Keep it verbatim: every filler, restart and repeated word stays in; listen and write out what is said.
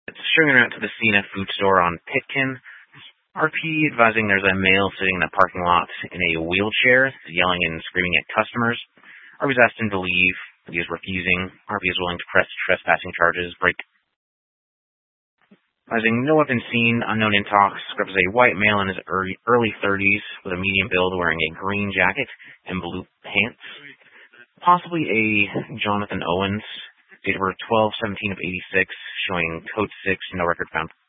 Stringing out to the scene at food store on Pitkin. R P advising there's a male sitting in the parking lot in a wheelchair, yelling and screaming at customers. R P's asked him to leave, but he is refusing. R P is willing to press trespassing charges, break. Advising no weapon seen, unknown intox, describes a white male in his early, early thirties with a medium build wearing a green jacket and blue pants. Possibly a Jonathan Owens, date of birth twelve seventeen of eighty-six, showing code six, no record found.